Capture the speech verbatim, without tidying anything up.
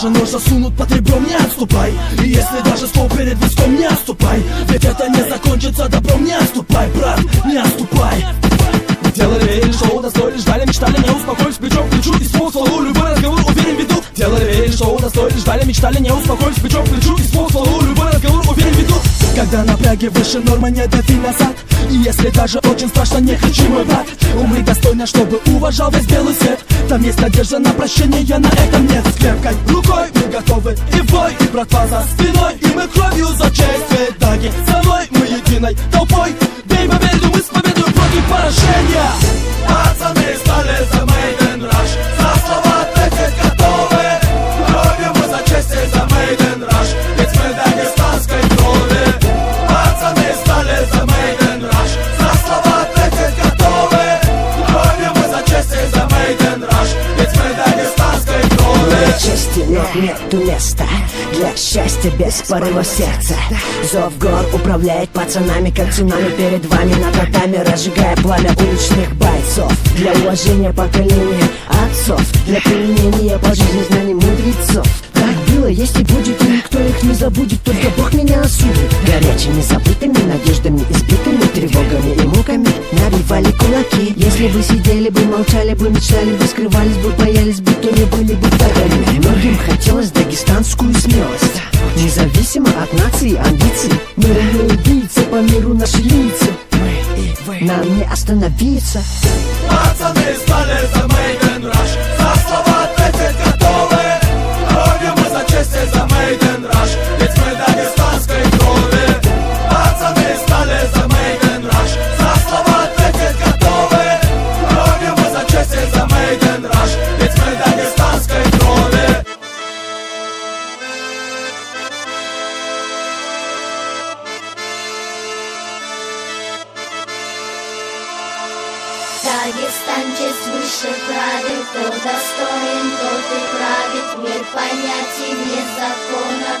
даже нож засунут под ребром, не отступай. И если даже стол перед виском, не отступай. Ведь это не закончится добром, не отступай, брат, не отступай. Делали верили, шоу достоили, ждали, мечтали, не успокоились, плечом к плечу и ствол к стволу, любой разговор уверен ведут. Делали верили, шоу достоили, ждали, мечтали, не успокоились, плечом к плечу и ствол к стволу, любой разговор уверен ведут. Когда напряги выше нормы, не дави назад. И если даже очень страшно, не кричи, мой брат. Умри достойно, чтобы уважал весь белый свет. Там есть надежда на прощение, на этом нет. С крепкой рукой мы готовы и в бой, и братва за спиной, и мы кровью за честь. Ведь даги со мной, мы единой толпой. Бей победу, мы с победой против поражения. Пацаны стали за Мейден Раш, за слова ответить готовы. Кровью мы за честь и за Мейден Раш, ведь мы дагестанской крови. Пацаны стали за Мейден Раш, за слова ответить готовы. Кровью мы за честь и за Мейден Раш, ведь мы дагестанской крови. Для чести нет, нету места для счастья без порыва сердца. Зов гор управляет пацанами, как цунами перед вами на татами, разжигая пламя уличных бойцов. Для уважения поколения отцов, для применения по жизни знаний мудрецов. Так было, есть и будет, и никто их не забудет, только Бог меня осудит. Горячими забытыми надеждами, избитыми тревогами и муками набивали кулаки. Если бы сидели бы, молчали бы, мечтали бы, скрывались бы, боялись бы, то не были бы врагами. Многим хотелось дагестанскую смелость, независимо от нации, амбиций. Мы не убийцы, по миру наши лица, нам не остановиться. Пацаны стали за Мейден Раш, за слова ответить готовы. Кровью мы за честь и за Мейден Раш, ведь мы дагестанской крови. Пацаны стали за Мейден Раш, за слова ответить готовы. Кровью мы за честь и за Мейден Раш, ведь мы дагестанской крови. Дагестан честь выше правит, кто достоин, тот и правит. Мир понятий вне закона,